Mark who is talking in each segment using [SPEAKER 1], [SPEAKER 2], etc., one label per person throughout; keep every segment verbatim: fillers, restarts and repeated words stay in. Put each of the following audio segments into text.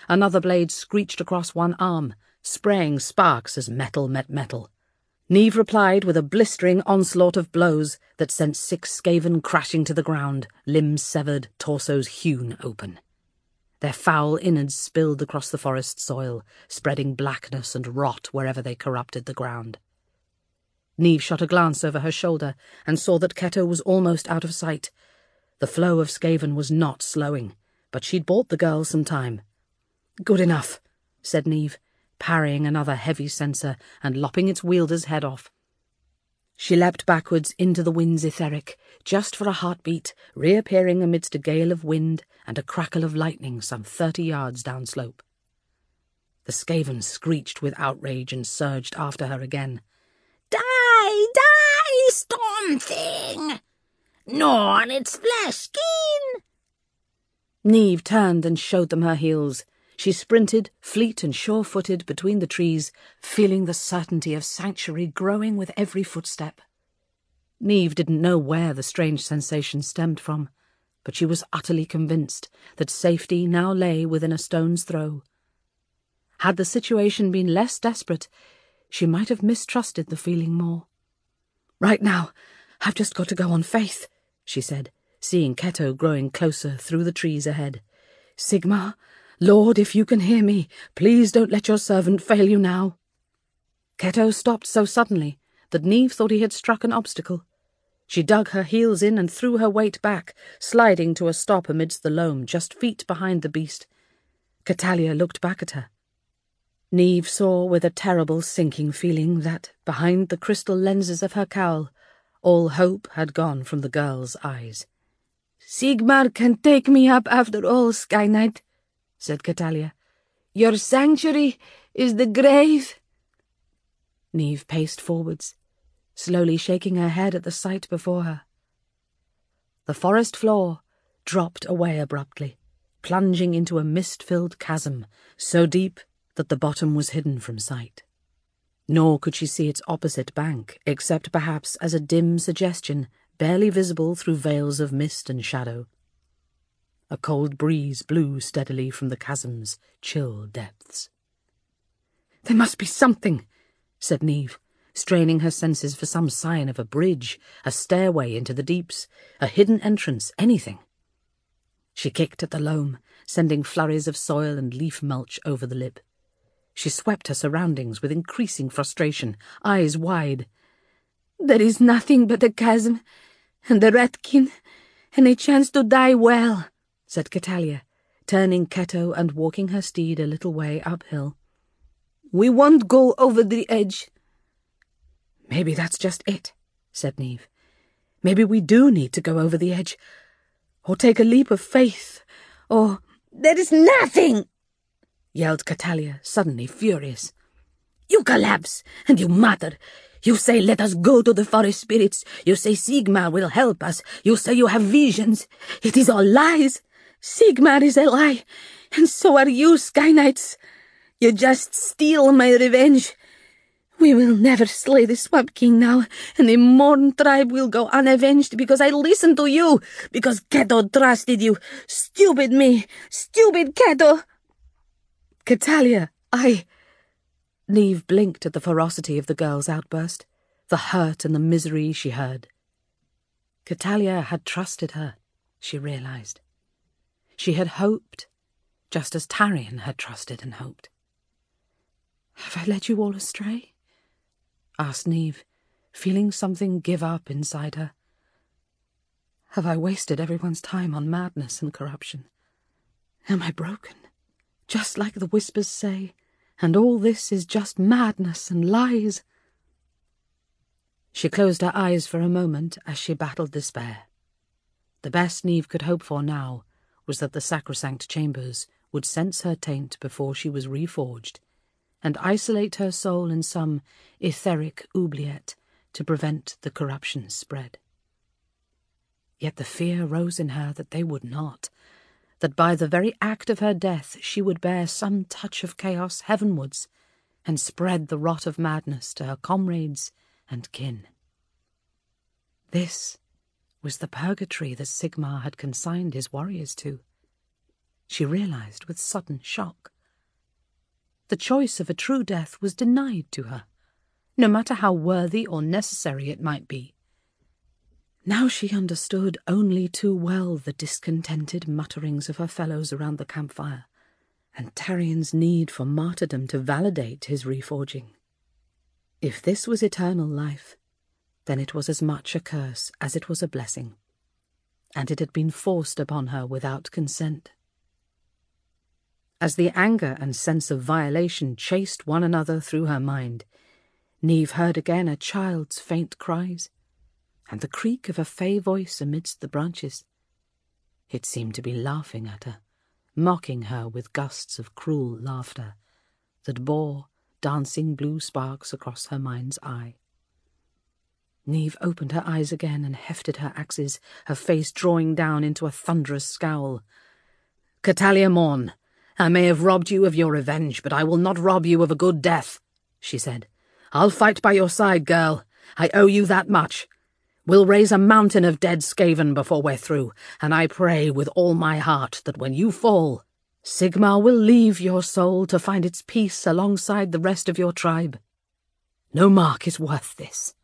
[SPEAKER 1] Another blade screeched across one arm, spraying sparks as metal met metal. Niamh replied with a blistering onslaught of blows that sent six Skaven crashing to the ground, limbs severed, torsos hewn open. Their foul innards spilled across the forest soil, spreading blackness and rot wherever they corrupted the ground. Niamh shot a glance over her shoulder and saw that Keto was almost out of sight. The flow of Skaven was not slowing, but she'd bought the girl some time. "Good enough," said Niamh, parrying another heavy censer and lopping its wielder's head off. She leapt backwards into the wind's etheric, just for a heartbeat, reappearing amidst a gale of wind and a crackle of lightning some thirty yards downslope. The Skaven screeched with outrage and surged after her again.
[SPEAKER 2] "Die, die, storm thing! Gnaw on its flesh skin!"
[SPEAKER 1] Niamh turned and showed them her heels. She sprinted, fleet and sure-footed, between the trees, feeling the certainty of sanctuary growing with every footstep. Niamh didn't know where the strange sensation stemmed from, but she was utterly convinced that safety now lay within a stone's throw. Had the situation been less desperate, she might have mistrusted the feeling more. "Right now, I've just got to go on faith," she said, seeing Keto growing closer through the trees ahead. "Sigmar, Lord, if you can hear me, please don't let your servant fail you now." Keto stopped so suddenly that Niamh thought he had struck an obstacle. She dug her heels in and threw her weight back, sliding to a stop amidst the loam just feet behind the beast. Catalia looked back at her. Niamh saw with a terrible sinking feeling that, behind the crystal lenses of her cowl, all hope had gone from the girl's eyes.
[SPEAKER 3] "Sigmar can take me up after all, Sky Knight," said Catalia. "Your sanctuary is the grave."
[SPEAKER 1] Niamh paced forwards, slowly shaking her head at the sight before her. The forest floor dropped away abruptly, plunging into a mist-filled chasm, so deep that the bottom was hidden from sight. Nor could she see its opposite bank, except perhaps as a dim suggestion, barely visible through veils of mist and shadow. A cold breeze blew steadily from the chasm's chill depths. "There must be something," said Niamh, straining her senses for some sign of a bridge, a stairway into the deeps, a hidden entrance, anything. She kicked at the loam, sending flurries of soil and leaf mulch over the lip. She swept her surroundings with increasing frustration, eyes wide.
[SPEAKER 3] "There is nothing but the chasm, and the Ratkin, and a chance to die well," said Catalia, turning Keto and walking her steed a little way uphill. "We won't go over the edge."
[SPEAKER 1] "Maybe that's just it," said Niamh. "Maybe we do need to go over the edge, or take a leap of faith, or—"
[SPEAKER 2] "There is nothing!"
[SPEAKER 1] yelled Catalia, suddenly furious.
[SPEAKER 2] "You collapse, and you mutter. You say, 'Let us go to the forest spirits.' You say Sigmar will help us. You say you have visions. It is all lies.
[SPEAKER 3] Sigmar is a lie, and so are you, Sky Knights. You just steal my revenge. We will never slay the Swamp King now, and the Morn tribe will go unavenged because I listened to you, because Keto trusted you. Stupid me! Stupid Keto!"
[SPEAKER 1] "Catalia, I—" Niamh blinked at the ferocity of the girl's outburst, the hurt and the misery she heard. Catalia had trusted her, she realized. She had hoped, just as Tarion had trusted and hoped. "Have I led you all astray?" asked Niamh, feeling something give up inside her. "Have I wasted everyone's time on madness and corruption? Am I broken, just like the whispers say, and all this is just madness and lies?" She closed her eyes for a moment as she battled despair. The best Niamh could hope for now was that the sacrosanct chambers would sense her taint before she was reforged, and isolate her soul in some etheric oubliette to prevent the corruption's spread. Yet the fear rose in her that they would not, that by the very act of her death she would bear some touch of chaos heavenwards and spread the rot of madness to her comrades and kin. This was the purgatory that Sigmar had consigned his warriors to. She realized with sudden shock. The choice of a true death was denied to her, no matter how worthy or necessary it might be. Now she understood only too well the discontented mutterings of her fellows around the campfire, and Tarian's need for martyrdom to validate his reforging. If this was eternal life, then it was as much a curse as it was a blessing, and it had been forced upon her without consent. As the anger and sense of violation chased one another through her mind, Niamh heard again a child's faint cries, and the creak of a fey voice amidst the branches. It seemed to be laughing at her, mocking her with gusts of cruel laughter that bore dancing blue sparks across her mind's eye. Niamh opened her eyes again and hefted her axes, her face drawing down into a thunderous scowl. "Catalia Morn, I may have robbed you of your revenge, but I will not rob you of a good death," she said. "I'll fight by your side, girl. I owe you that much. We'll raise a mountain of dead Skaven before we're through, and I pray with all my heart that when you fall, Sigmar will leave your soul to find its peace alongside the rest of your tribe. No mark is worth this."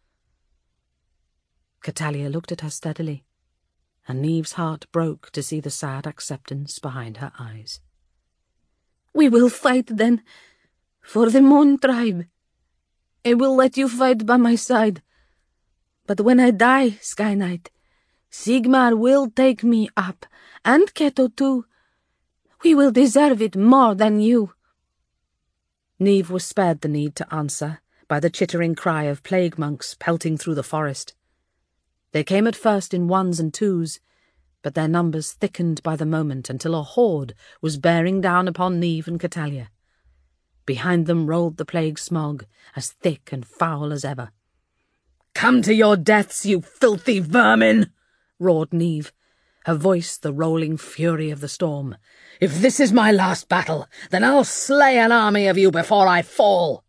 [SPEAKER 1] Catalia looked at her steadily, and Niamh's heart broke to see the sad acceptance behind her eyes.
[SPEAKER 3] "We will fight, then, for the Mon tribe. I will let you fight by my side. But when I die, Sky Knight, Sigmar will take me up, and Keto too. We will deserve it more than you."
[SPEAKER 1] Niamh was spared the need to answer by the chittering cry of plague monks pelting through the forest. They came at first in ones and twos, but their numbers thickened by the moment until a horde was bearing down upon Niamh and Catalia. Behind them rolled the plague smog, as thick and foul as ever. "Come to your deaths, you filthy vermin!" roared Niamh, her voice the rolling fury of the storm. "If this is my last battle, then I'll slay an army of you before I fall!"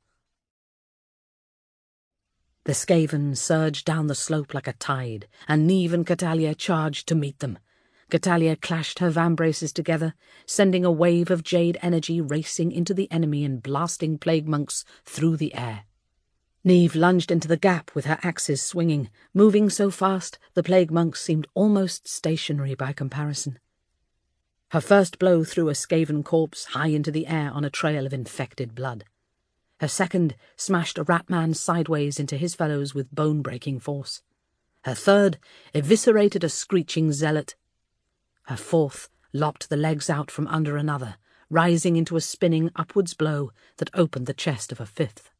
[SPEAKER 1] The Skaven surged down the slope like a tide, and Niamh and Catalia charged to meet them. Catalia clashed her vambraces together, sending a wave of jade energy racing into the enemy and blasting plague monks through the air. Niamh lunged into the gap with her axes swinging, moving so fast the plague monks seemed almost stationary by comparison. Her first blow threw a Skaven corpse high into the air on a trail of infected blood. Her second smashed a ratman sideways into his fellows with bone-breaking force. Her third eviscerated a screeching zealot. Her fourth lopped the legs out from under another, rising into a spinning upwards blow that opened the chest of a fifth.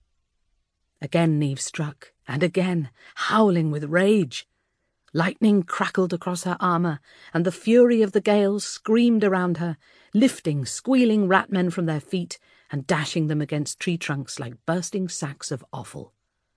[SPEAKER 1] Again Niamh struck, and again, howling with rage. Lightning crackled across her armour, and the fury of the gale screamed around her, lifting squealing ratmen from their feet and dashing them against tree trunks like bursting sacks of offal.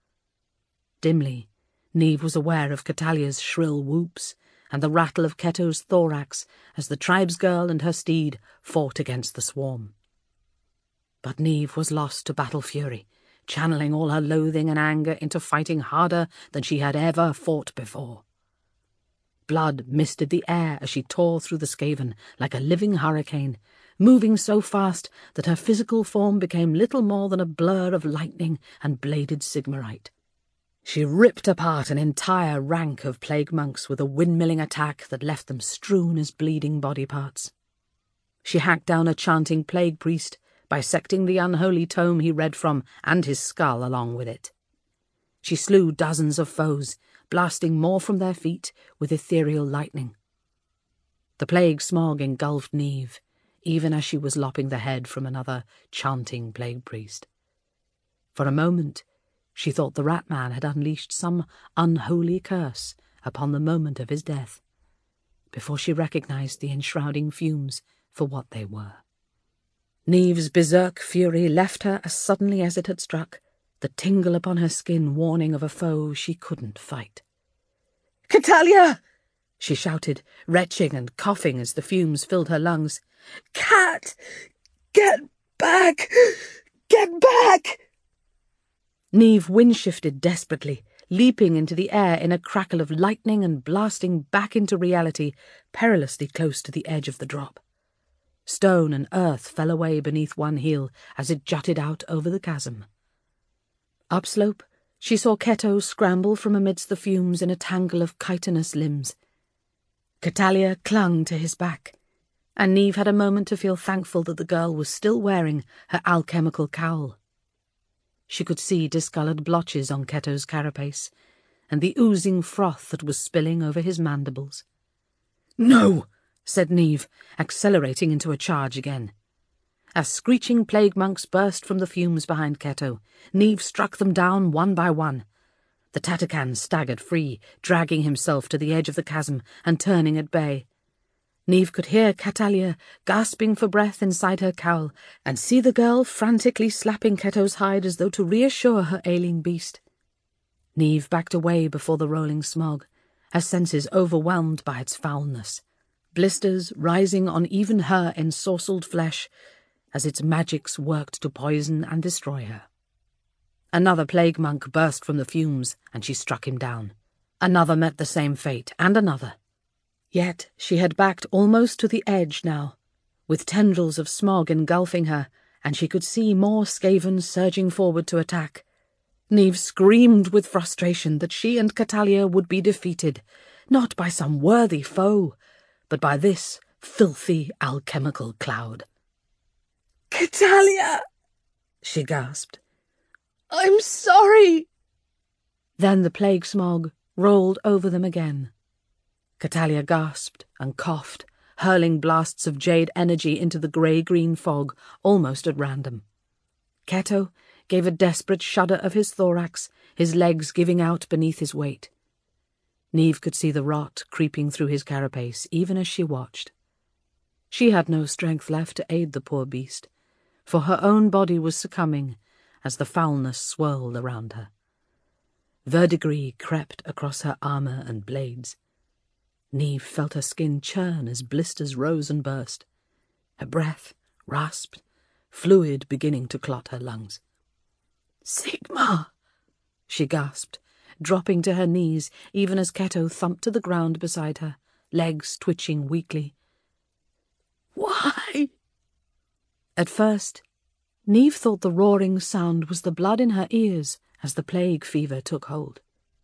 [SPEAKER 1] Dimly, Niamh was aware of Catalia's shrill whoops and the rattle of Keto's thorax as the tribesgirl and her steed fought against the swarm. But Niamh was lost to battle fury, channeling all her loathing and anger into fighting harder than she had ever fought before. Blood misted the air as she tore through the Skaven like a living hurricane, moving so fast that her physical form became little more than a blur of lightning and bladed Sigmarite. She ripped apart an entire rank of plague monks with a windmilling attack that left them strewn as bleeding body parts. She hacked down a chanting plague priest, bisecting the unholy tome he read from and his skull along with it. She slew dozens of foes, blasting more from their feet with ethereal lightning. The plague smog engulfed Niamh, even as she was lopping the head from another chanting plague priest. For a moment, she thought the Ratman had unleashed some unholy curse upon the moment of his death, before she recognized the enshrouding fumes for what they were. Niamh's berserk fury left her as suddenly as it had struck, the tingle upon her skin warning of a foe she couldn't fight. "Catalia!" she shouted, retching and coughing as the fumes filled her lungs. "Cat! Get back! Get back!" Niamh wind-shifted desperately, leaping into the air in a crackle of lightning and blasting back into reality, perilously close to the edge of the drop. Stone and earth fell away beneath one heel as it jutted out over the chasm. Upslope, she saw Keto scramble from amidst the fumes in a tangle of chitinous limbs. Catalia clung to his back, and Niamh had a moment to feel thankful that the girl was still wearing her alchemical cowl. She could see discoloured blotches on Keto's carapace, and the oozing froth that was spilling over his mandibles. "No!" said Niamh, accelerating into a charge again. As screeching plague monks burst from the fumes behind Keto, Niamh struck them down one by one. The Tatakan staggered free, dragging himself to the edge of the chasm and turning at bay. Niamh could hear Catalia gasping for breath inside her cowl and see the girl frantically slapping Keto's hide as though to reassure her ailing beast. Niamh backed away before the rolling smog, her senses overwhelmed by its foulness, blisters rising on even her ensorcelled flesh as its magics worked to poison and destroy her. Another plague monk burst from the fumes, and she struck him down. Another met the same fate, and another. Yet she had backed almost to the edge now, with tendrils of smog engulfing her, and she could see more Skaven surging forward to attack. Niamh screamed with frustration that she and Catalia would be defeated, not by some worthy foe, but by this filthy alchemical cloud.
[SPEAKER 3] "Catalia!"
[SPEAKER 1] she gasped.
[SPEAKER 3] "I'm sorry!"
[SPEAKER 1] Then the plague smog rolled over them again. Catalia gasped and coughed, hurling blasts of jade energy into the grey-green fog almost at random. Keto gave a desperate shudder of his thorax, his legs giving out beneath his weight. Niamh could see the rot creeping through his carapace even as she watched. She had no strength left to aid the poor beast, for her own body was succumbing as the foulness swirled around her. Verdigris crept across her armour and blades. Niamh felt her skin churn as blisters rose and burst. Her breath rasped, fluid beginning to clot her lungs.
[SPEAKER 3] "Sigmar!"
[SPEAKER 1] she gasped, dropping to her knees even as Keto thumped to the ground beside her, legs twitching weakly.
[SPEAKER 3] "Why?"
[SPEAKER 1] At first, Niamh thought the roaring sound was the blood in her ears as the plague fever took hold.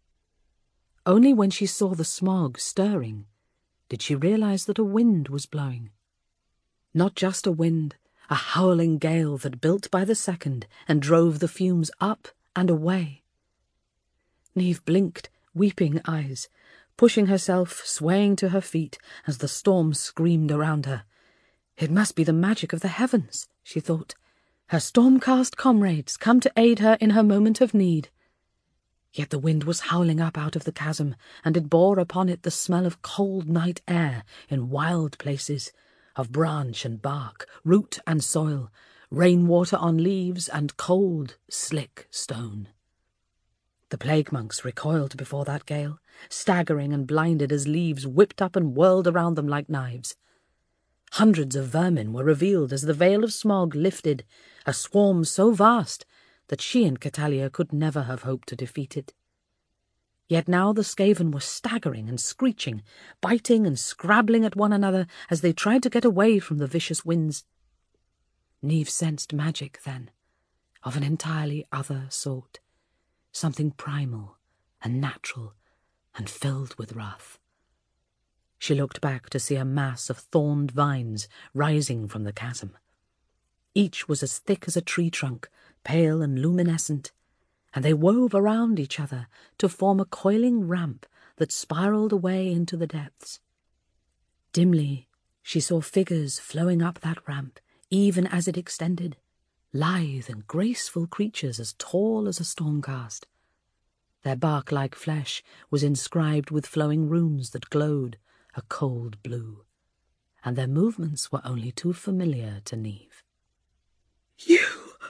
[SPEAKER 1] Only when she saw the smog stirring did she realize that a wind was blowing. Not just a wind, a howling gale that built by the second and drove the fumes up and away. Niamh blinked, weeping eyes, pushing herself, swaying to her feet as the storm screamed around her. It must be the magic of the heavens, she thought. Her storm-cast comrades come to aid her in her moment of need. Yet the wind was howling up out of the chasm, and it bore upon it the smell of cold night air in wild places, of branch and bark, root and soil, rainwater on leaves and cold, slick stone. The plague monks recoiled before that gale, staggering and blinded as leaves whipped up and whirled around them like knives. Hundreds of vermin were revealed as the veil of smog lifted, a swarm so vast that she and Catalia could never have hoped to defeat it. Yet now the Skaven were staggering and screeching, biting and scrabbling at one another as they tried to get away from the vicious winds. Niamh sensed magic then, of an entirely other sort, something primal and natural and filled with wrath. She looked back to see a mass of thorned vines rising from the chasm. Each was as thick as a tree trunk, pale and luminescent, and they wove around each other to form a coiling ramp that spiraled away into the depths. Dimly, she saw figures flowing up that ramp, even as it extended, lithe and graceful creatures as tall as a stormcast. Their bark-like flesh was inscribed with flowing runes that glowed a cold blue, and their movements were only too familiar to Niamh.
[SPEAKER 3] You...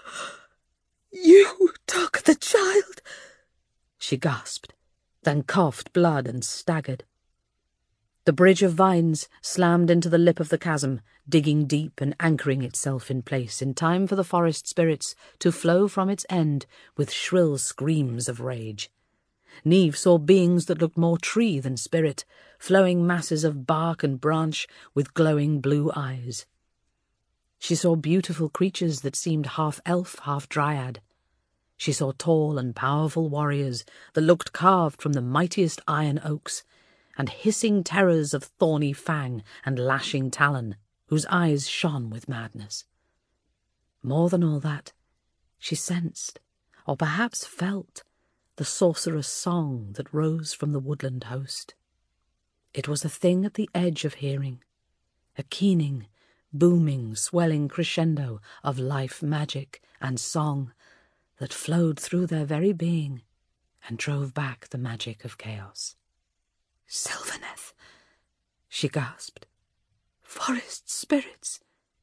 [SPEAKER 3] you took the child?
[SPEAKER 1] She gasped, then coughed blood and staggered. The bridge of vines slammed into the lip of the chasm, digging deep and anchoring itself in place in time for the forest spirits to flow from its end with shrill screams of rage. Niamh saw beings that looked more tree than spirit, flowing masses of bark and branch with glowing blue eyes. She saw beautiful creatures that seemed half elf, half dryad. She saw tall and powerful warriors that looked carved from the mightiest iron oaks, and hissing terrors of thorny fang and lashing talon, whose eyes shone with madness. More than all that, she sensed, or perhaps felt, the sorcerous song that rose from the woodland host. It was a thing at the edge of hearing, a keening, booming, swelling crescendo of life magic and song that flowed through their very being and drove back the magic of chaos.
[SPEAKER 3] "Sylvaneth," she gasped. "Forest spirits."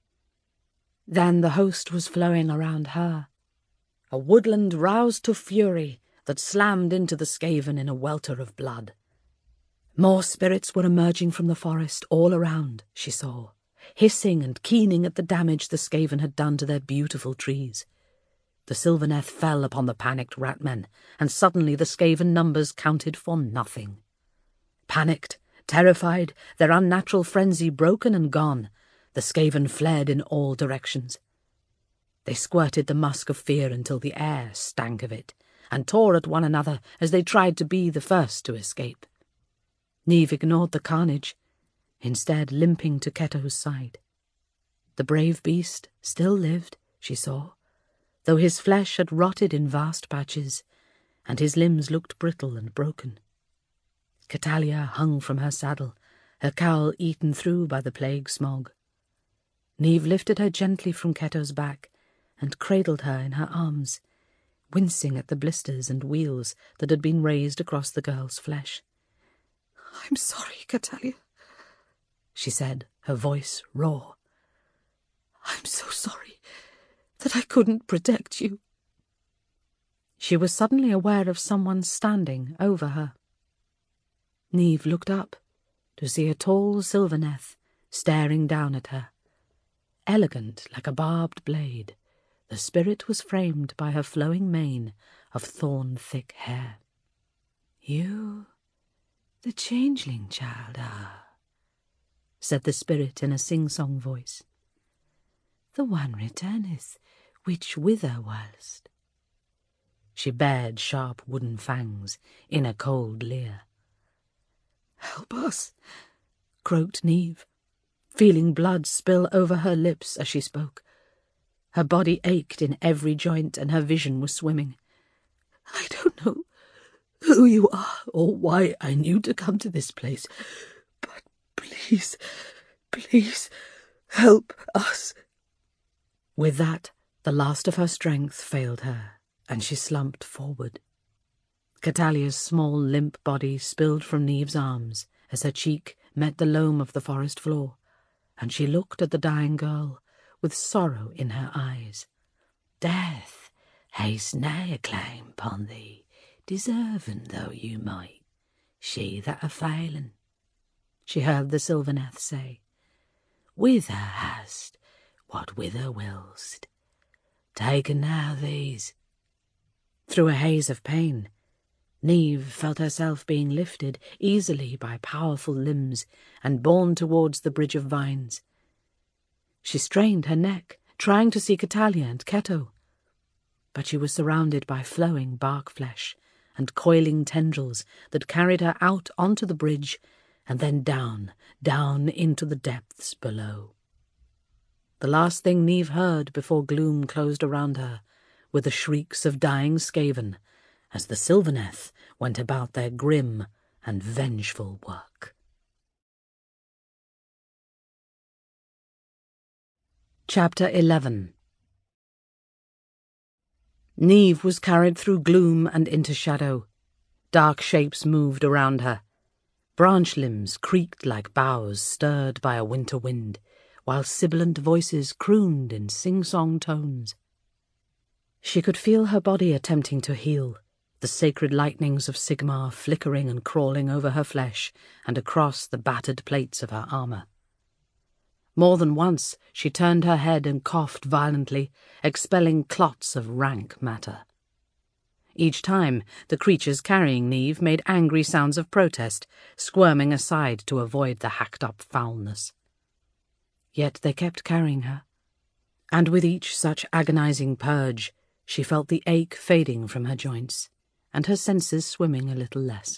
[SPEAKER 1] Then the host was flowing around her, a woodland roused to fury that slammed into the Skaven in a welter of blood. More spirits were emerging from the forest all around, she saw, hissing and keening at the damage the Skaven had done to their beautiful trees. The Sylvaneth fell upon the panicked ratmen, and suddenly the Skaven numbers counted for nothing. Panicked, terrified, their unnatural frenzy broken and gone, the Skaven fled in all directions. They squirted the musk of fear until the air stank of it, and tore at one another as they tried to be the first to escape. Niamh ignored the carnage, instead limping to Keto's side. The brave beast still lived, she saw, though his flesh had rotted in vast patches, and his limbs looked brittle and broken. Catalia hung from her saddle, her cowl eaten through by the plague smog. Niamh lifted her gently from Keto's back and cradled her in her arms, wincing at the blisters and wheals that had been raised across the girl's flesh.
[SPEAKER 3] "I'm sorry, Catalia," she said, her voice raw. "I'm so sorry that I couldn't protect you."
[SPEAKER 1] She was suddenly aware of someone standing over her. Niamh looked up to see a tall Sylvaneth staring down at her. Elegant like a barbed blade, the spirit was framed by her flowing mane of thorn-thick hair. "You, the changeling child, are," said the spirit in a sing-song voice. "The one returneth, which wither whilst." She bared sharp wooden fangs in a cold leer.
[SPEAKER 3] "Help us,"
[SPEAKER 1] croaked Niamh, feeling blood spill over her lips as she spoke. Her body ached in every joint and her vision was swimming.
[SPEAKER 3] "I don't know who you are or why I knew to come to this place, but please, please help us."
[SPEAKER 1] With that, the last of her strength failed her, and she slumped forward. Catalia's small, limp body spilled from Niamh's arms as her cheek met the loam of the forest floor, and she looked at the dying girl with sorrow in her eyes. "Death ha's nae a claim upon thee, deserving though you might, she that a failing," she heard the Sylvaneth say. "Wither hast what wither willst. Taken now these." Through a haze of pain, Niamh felt herself being lifted easily by powerful limbs and borne towards the bridge of vines. She strained her neck, trying to see Catalia and Keto, but she was surrounded by flowing bark flesh and coiling tendrils that carried her out onto the bridge and then down, down into the depths below. The last thing Niamh heard before gloom closed around her were the shrieks of dying Skaven as the Sylvaneth went about their grim and vengeful work. Chapter eleven. Niamh was carried through gloom and into shadow. Dark shapes moved around her. Branch limbs creaked like boughs stirred by a winter wind, while sibilant voices crooned in sing-song tones. She could feel her body attempting to heal, the sacred lightnings of Sigmar flickering and crawling over her flesh and across the battered plates of her armour. More than once she turned her head and coughed violently, expelling clots of rank matter. Each time, the creatures carrying Niamh made angry sounds of protest, squirming aside to avoid the hacked-up foulness. Yet they kept carrying her, And with each such agonizing purge, she felt the ache fading from her joints, and her senses swimming a little less.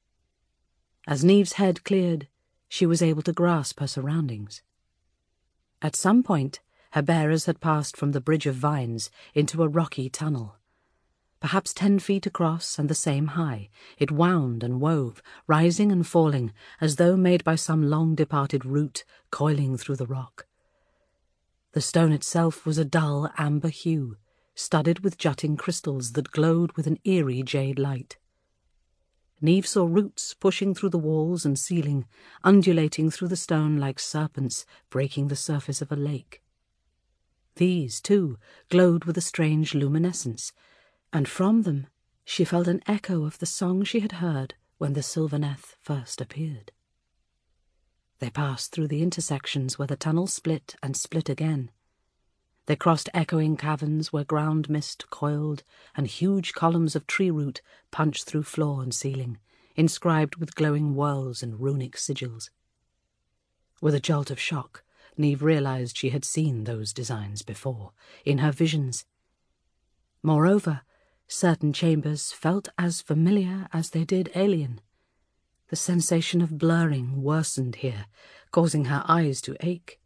[SPEAKER 1] As Neve's head cleared, she was able to grasp her surroundings. At some point, her bearers had passed from the bridge of vines into a rocky tunnel. Perhaps ten feet across and the same high, it wound and wove, rising and falling, as though made by some long-departed root coiling through the rock. The stone itself was a dull amber hue, studded with jutting crystals that glowed with an eerie jade light. Neve saw roots pushing through the walls and ceiling, undulating through the stone like serpents breaking the surface of a lake. These, too, glowed with a strange luminescence, and from them she felt an echo of the song she had heard when the Sylvaneth first appeared. They passed through the intersections where the tunnel split and split again. They crossed echoing caverns where ground mist coiled and huge columns of tree root punched through floor and ceiling, inscribed with glowing whorls and runic sigils. With a jolt of shock, Neve realized she had seen those designs before, in her visions. Moreover, certain chambers felt as familiar as they did alien. The sensation of blurring worsened here, causing her eyes to ache.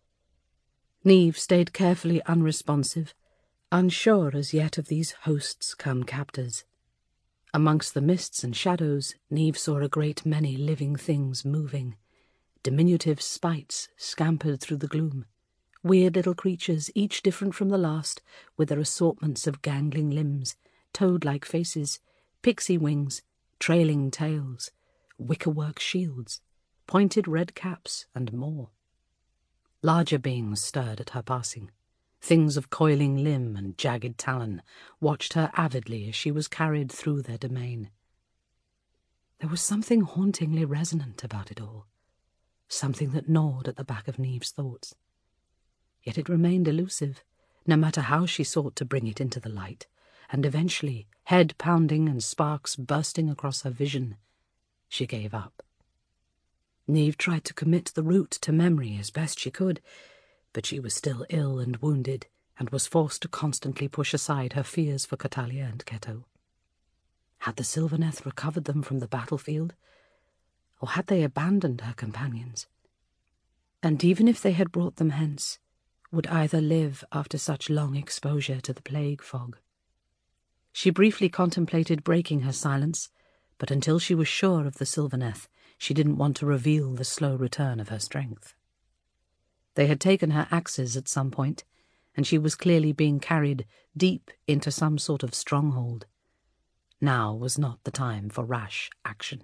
[SPEAKER 1] Neve stayed carefully unresponsive, unsure as yet of these hosts come captors. Amongst the mists and shadows, Neve saw a great many living things moving. Diminutive spites scampered through the gloom, weird little creatures, each different from the last, with their assortments of gangling limbs, toad-like faces, pixie wings, trailing tails, wickerwork shields, pointed red caps, and more. Larger beings stirred at her passing. Things of coiling limb and jagged talon watched her avidly as she was carried through their domain. There was something hauntingly resonant about it all, something that gnawed at the back of Neve's thoughts. Yet it remained elusive, no matter how she sought to bring it into the light, and eventually, head pounding and sparks bursting across her vision, she gave up. Neve tried to commit the route to memory as best she could, but she was still ill and wounded, and was forced to constantly push aside her fears for Catalia and Keto. Had the Sylvaneth recovered them from the battlefield, or had they abandoned her companions? And even if they had brought them hence, would either live after such long exposure to the plague fog? She briefly contemplated breaking her silence, but until she was sure of the Sylvaneth, she didn't want to reveal the slow return of her strength. They had taken her axes at some point, and she was clearly being carried deep into some sort of stronghold. Now was not the time for rash action.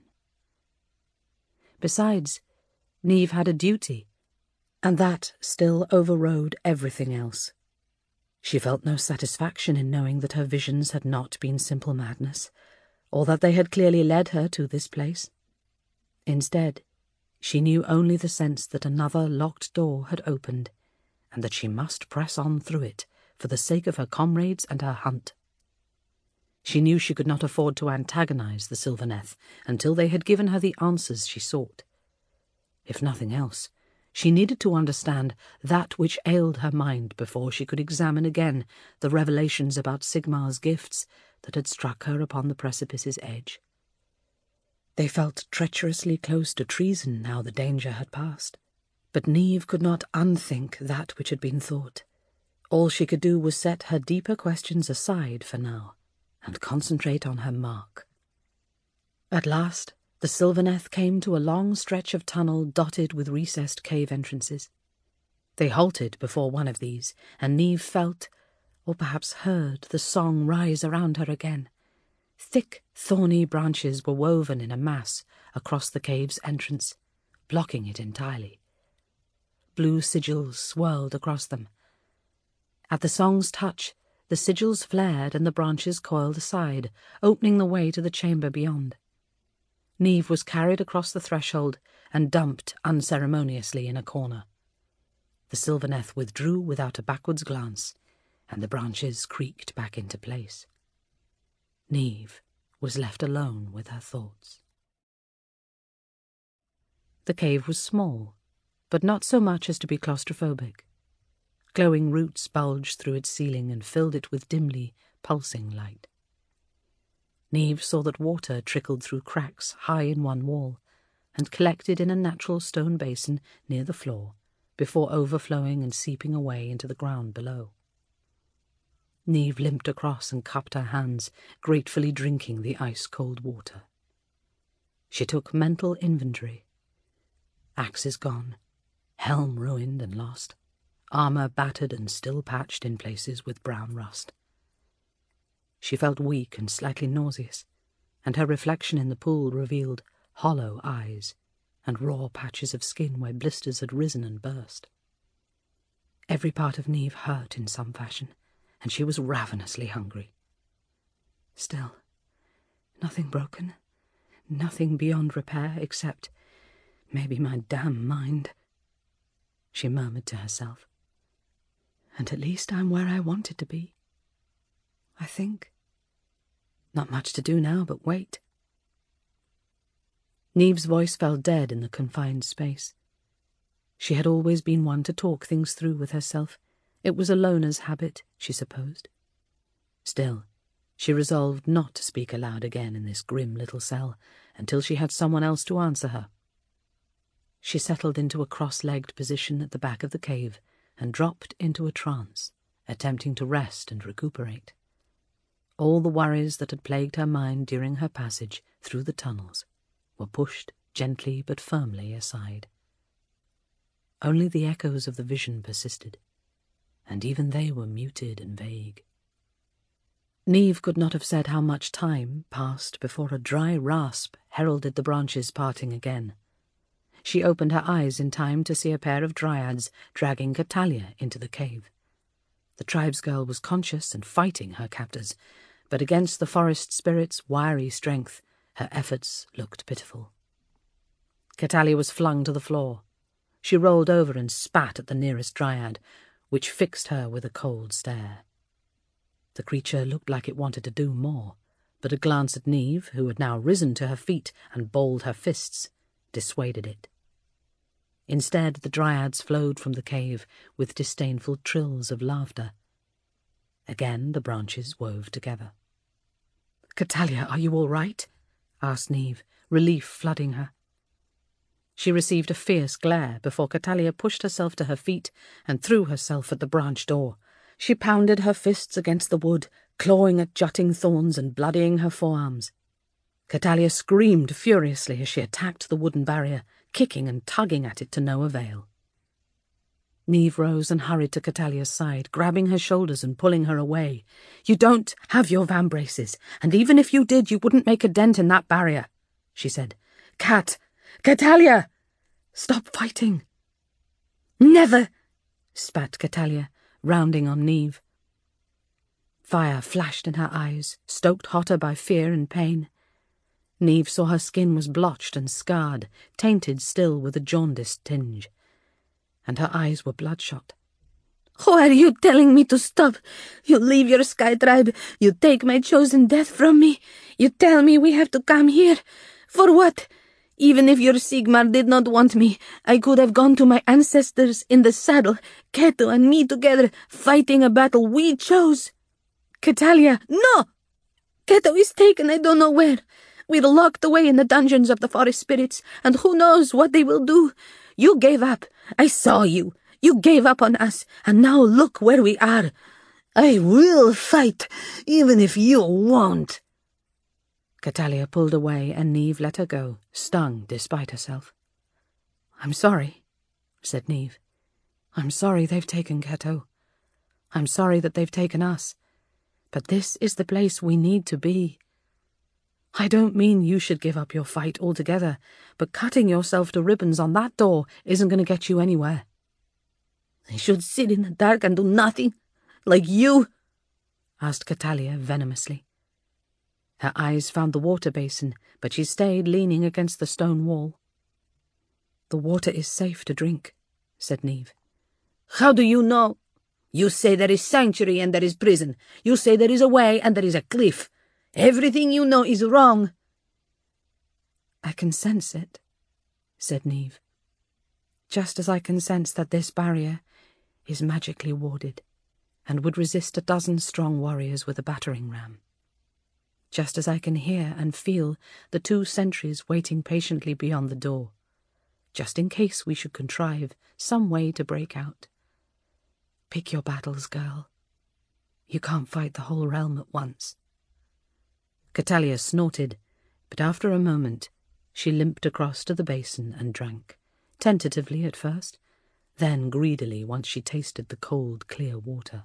[SPEAKER 1] Besides, Neve had a duty, and that still overrode everything else. She felt no satisfaction in knowing that her visions had not been simple madness, or that they had clearly led her to this place. Instead, she knew only the sense that another locked door had opened, and that she must press on through it for the sake of her comrades and her hunt. She knew she could not afford to antagonize the Sylvaneth until they had given her the answers she sought. If nothing else, she needed to understand that which ailed her mind before she could examine again the revelations about Sigmar's gifts that had struck her upon the precipice's edge. They felt treacherously close to treason now the danger had passed, but Neve could not unthink that which had been thought. All she could do was set her deeper questions aside for now, and concentrate on her mark. At last, the Sylvaneth came to a long stretch of tunnel dotted with recessed cave entrances. They halted before one of these, and Neve felt, or perhaps heard, the song rise around her again. Thick, thorny branches were woven in a mass across the cave's entrance, blocking it entirely. Blue sigils swirled across them. At the song's touch, the sigils flared and the branches coiled aside, opening the way to the chamber beyond. Neve was carried across the threshold and dumped unceremoniously in a corner. The Sylvaneth withdrew without a backwards glance, and the branches creaked back into place. Neve was left alone with her thoughts. The cave was small, but not so much as to be claustrophobic. Glowing roots bulged through its ceiling and filled it with dimly pulsing light. Niamh saw that water trickled through cracks high in one wall and collected in a natural stone basin near the floor before overflowing and seeping away into the ground below. Niamh limped across and cupped her hands, gratefully drinking the ice-cold water. She took mental inventory. Axes gone, helm ruined and lost, armour battered and still patched in places with brown rust. She felt weak and slightly nauseous, and her reflection in the pool revealed hollow eyes and raw patches of skin where blisters had risen and burst. Every part of Niamh hurt in some fashion, and she was ravenously hungry. Still, nothing broken, nothing beyond repair except maybe my damn mind, she murmured to herself. And at least I'm where I wanted to be. I think. Not much to do now but wait. Niamh's voice fell dead in the confined space. She had always been one to talk things through with herself. It was a loner's habit, she supposed. Still, she resolved not to speak aloud again in this grim little cell until she had someone else to answer her. She settled into a cross-legged position at the back of the cave and dropped into a trance, attempting to rest and recuperate. All the worries that had plagued her mind during her passage through the tunnels were pushed gently but firmly aside. Only the echoes of the vision persisted, and even they were muted and vague. Niamh could not have said how much time passed before a dry rasp heralded the branches parting again. She opened her eyes in time to see a pair of dryads dragging Catalia into the cave. The tribesgirl was conscious and fighting her captors, but against the forest spirit's wiry strength, her efforts looked pitiful. Catalia was flung to the floor. She rolled over and spat at the nearest dryad, which fixed her with a cold stare. The creature looked like it wanted to do more, but a glance at Niamh, who had now risen to her feet and balled her fists, dissuaded it. Instead, the dryads flowed from the cave with disdainful trills of laughter. Again the branches wove together. "Catalia, are you all right?" asked Niamh, relief flooding her. She received a fierce glare before Catalia pushed herself to her feet and threw herself at the branch door. She pounded her fists against the wood, clawing at jutting thorns and bloodying her forearms. Catalia screamed furiously as she attacked the wooden barrier, kicking and tugging at it to no avail. Niamh rose and hurried to Catalia's side, grabbing her shoulders and pulling her away. "You don't have your vambraces, and even if you did, you wouldn't make a dent in that barrier," she said. "Cat! Catalia! Stop fighting!" "Never!" spat Catalia, rounding on Niamh. Fire flashed in her eyes, stoked hotter by fear and pain. Niamh saw her skin was blotched and scarred, tainted still with a jaundiced tinge, and her eyes were bloodshot. "Who are you telling me to stop? You leave your sky tribe, you take my chosen death from me, you tell me we have to come here. For what? Even if your Sigmar did not want me, I could have gone to my ancestors in the saddle, Keto and me together, fighting a battle we chose. Catalia, no! Keto is taken I don't know where. We're locked away in the dungeons of the forest spirits, and who knows what they will do. You gave up. I saw you. You gave up on us, and now look where we are. I will fight, even if you won't." Catalia pulled away, and Niamh let her go, stung despite herself. "I'm sorry," said Niamh. "I'm sorry they've taken Keto. I'm sorry that they've taken us. But this is the place we need to be. I don't mean you should give up your fight altogether, but cutting yourself to ribbons on that door isn't going to get you anywhere." "I should sit in the dark and do nothing, like you?" asked Catalia venomously. Her eyes found the water basin, but she stayed leaning against the stone wall. "The water is safe to drink," said Niamh. "How do you know? You say there is sanctuary and there is prison. You say there is a way and there is a cliff. Everything you know is wrong." "I can sense it," said Niamh. "Just as I can sense that this barrier is magically warded, and would resist a dozen strong warriors with a battering ram. Just as I can hear and feel the two sentries waiting patiently beyond the door, just in case we should contrive some way to break out. Pick your battles, girl. You can't fight the whole realm at once. Catalia snorted, but after a moment she limped across to the basin and drank, tentatively at first, then greedily once she tasted the cold, clear water.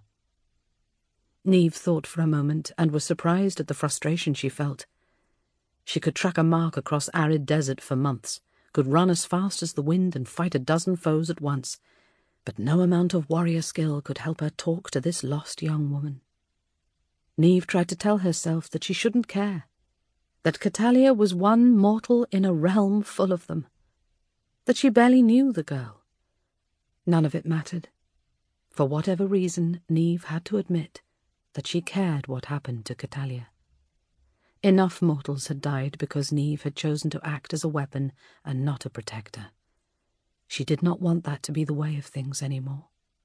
[SPEAKER 1] Niamh thought for a moment and was surprised at the frustration she felt. She could track a mark across arid desert for months, could run as fast as the wind and fight a dozen foes at once, but no amount of warrior skill could help her talk to this lost young woman. Niamh tried to tell herself that she shouldn't care, that Catalia was one mortal in a realm full of them, that she barely knew the girl. None of it mattered. For whatever reason, Niamh had to admit that she cared what happened to Catalia. Enough mortals had died because Niamh had chosen to act as a weapon and not a protector. She did not want that to be the way of things anymore.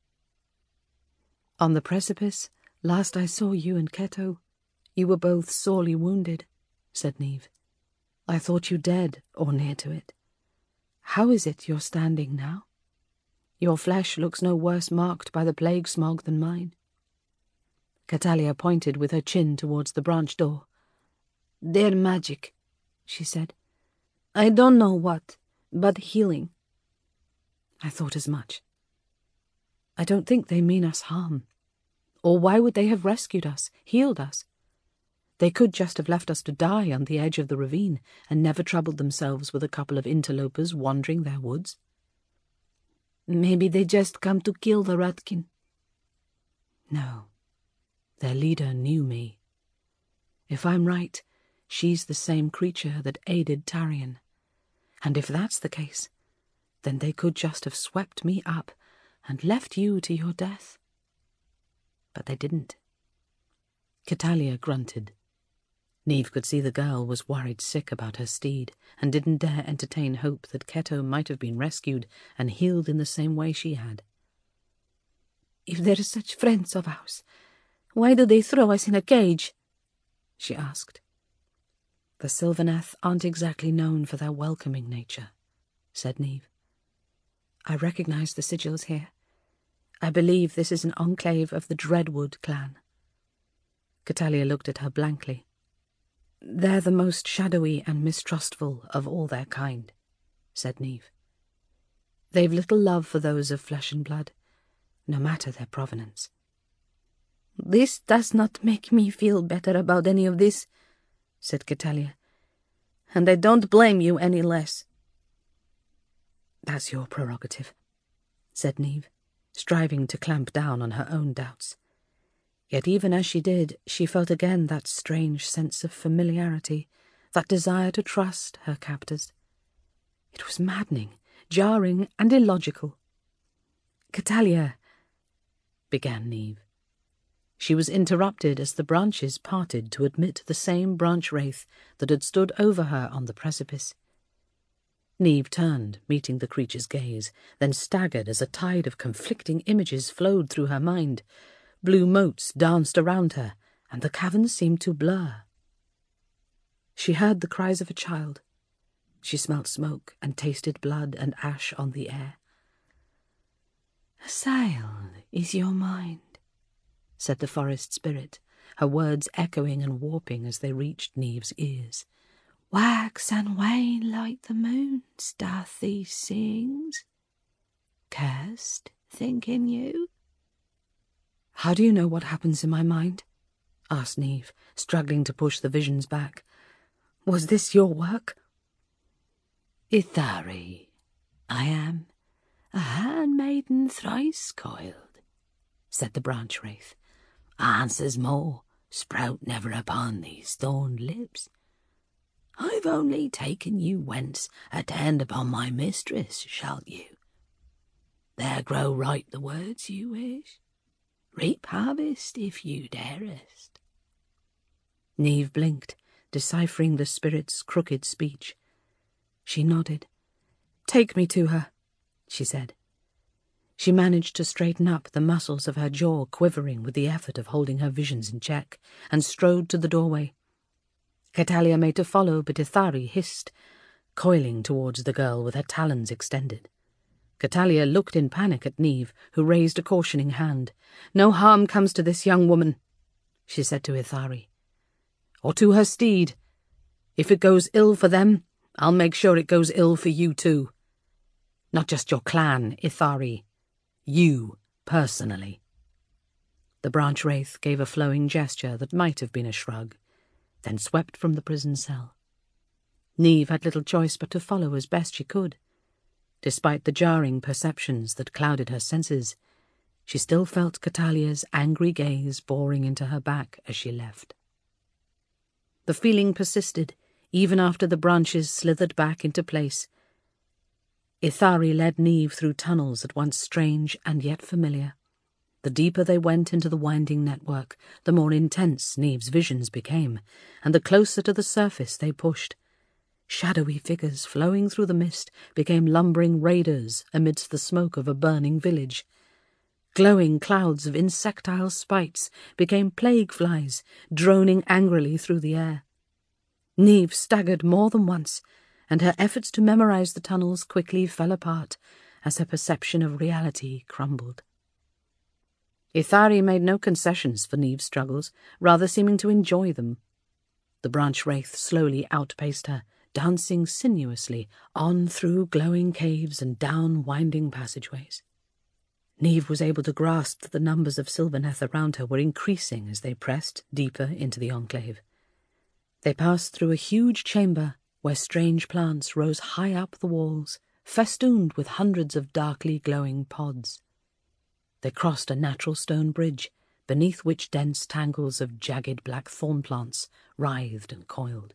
[SPEAKER 1] On the precipice, last I saw you and Keto, you were both sorely wounded, said Niamh. I thought you dead, or near to it. How is it you're standing now? Your flesh looks no worse marked by the plague smog than mine. Catalia pointed with her chin towards the branch door. They're magic, she said. I don't know what, but healing. I thought as much. I don't think they mean us harm. Or why would they have rescued us, healed us? They could just have left us to die on the edge of the ravine and never troubled themselves with a couple of interlopers wandering their woods. Maybe they just come to kill the Ratkin. No. Their leader knew me. If I'm right, she's the same creature that aided Tarion. And if that's the case, then they could just have swept me up and left you to your death. But they didn't. Catalia grunted. Niamh could see the girl was worried sick about her steed and didn't dare entertain hope that Keto might have been rescued and healed in the same way she had. If they're such friends of ours, why do they throw us in a cage? She asked. The Sylvaneth aren't exactly known for their welcoming nature, said Niamh. I recognize the sigils here. I believe this is an enclave of the Dreadwood clan. Catalia looked at her blankly. They're the most shadowy and mistrustful of all their kind, said Niamh. They've little love for those of flesh and blood, no matter their provenance. This does not make me feel better about any of this, said Catalia, and I don't blame you any less. That's your prerogative, said Niamh, striving to clamp down on her own doubts. Yet even as she did, she felt again that strange sense of familiarity, that desire to trust her captors. It was maddening, jarring, and illogical. Catalia, began Niamh. She was interrupted as the branches parted to admit the same branch wraith that had stood over her on the precipice. Niamh turned, meeting the creature's gaze, then staggered as a tide of conflicting images flowed through her mind. Blue motes danced around her, and the cavern seemed to blur. She heard the cries of a child. She smelt smoke and tasted blood and ash on the air. "Asile is your mind," said the forest spirit, her words echoing and warping as they reached Niamh's ears. "Wax and wane like the moons doth these sings. Cursed, thinking you?" "How do you know what happens in my mind?" asked Niamh, struggling to push the visions back. "Was this your work?" "Ithari, I am a handmaiden thrice coiled," said the branch wraith. "Answers more sprout never upon these thorned lips. I've only taken you whence attend upon my mistress, shalt you? There grow right the words you wish. Reap harvest if you darest." Niamh blinked, deciphering the spirit's crooked speech. She nodded. "Take me to her," she said. She managed to straighten up, the muscles of her jaw quivering with the effort of holding her visions in check, and strode to the doorway. Catalia made to follow, but Ithari hissed, coiling towards the girl with her talons extended. Catalia looked in panic at Niamh, who raised a cautioning hand. "No harm comes to this young woman," she said to Ithari, "or to her steed. If it goes ill for them, I'll make sure it goes ill for you too. Not just your clan, Ithari. You, personally." The branch wraith gave a flowing gesture that might have been a shrug, then swept from the prison cell. Niamh had little choice but to follow as best she could. Despite the jarring perceptions that clouded her senses, she still felt Catalia's angry gaze boring into her back as she left. The feeling persisted, even after the branches slithered back into place. Ithari led Niamh through tunnels at once strange and yet familiar. The deeper they went into the winding network, the more intense Niamh's visions became, and the closer to the surface they pushed. Shadowy figures flowing through the mist became lumbering raiders amidst the smoke of a burning village. Glowing clouds of insectile spites became plague flies, droning angrily through the air. Niamh staggered more than once, and her efforts to memorize the tunnels quickly fell apart as her perception of reality crumbled. Ithari made no concessions for Niamh's struggles, rather seeming to enjoy them. The branch wraith slowly outpaced her, dancing sinuously on through glowing caves and down winding passageways. Niamh was able to grasp that the numbers of Sylvaneth around her were increasing as they pressed deeper into the enclave. They passed through a huge chamber where strange plants rose high up the walls, festooned with hundreds of darkly glowing pods. They crossed a natural stone bridge, beneath which dense tangles of jagged black thorn plants writhed and coiled.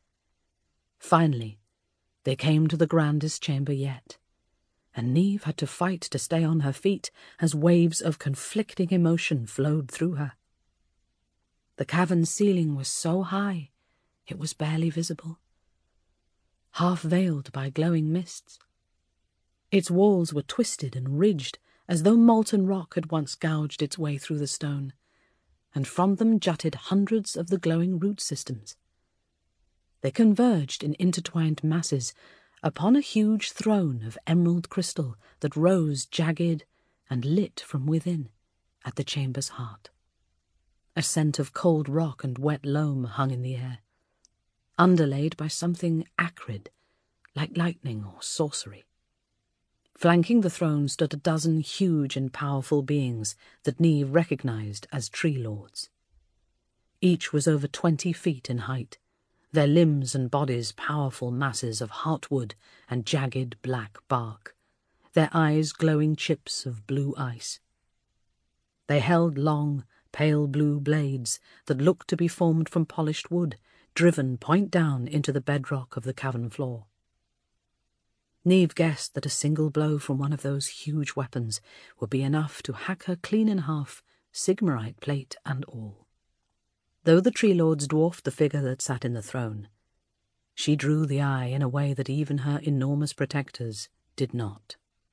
[SPEAKER 1] Finally, they came to the grandest chamber yet, and Niamh had to fight to stay on her feet as waves of conflicting emotion flowed through her. The cavern's ceiling was so high it was barely visible, half veiled by glowing mists. Its walls were twisted and ridged as though molten rock had once gouged its way through the stone, and from them jutted hundreds of the glowing root systems. They converged in intertwined masses upon a huge throne of emerald crystal that rose jagged and lit from within at the chamber's heart. A scent of cold rock and wet loam hung in the air, underlaid by something acrid, like lightning or sorcery. Flanking the throne stood a dozen huge and powerful beings that Niamh recognized as tree lords. Each was over twenty feet in height, their limbs and bodies powerful masses of heartwood and jagged black bark, their eyes glowing chips of blue ice. They held long, pale blue blades that looked to be formed from polished wood, driven point down into the bedrock of the cavern floor. Niamh guessed that a single blow from one of those huge weapons would be enough to hack her clean in half, Sigmarite plate and all. Though the tree lords dwarfed the figure that sat in the throne, she drew the eye in a way that even her enormous protectors did not.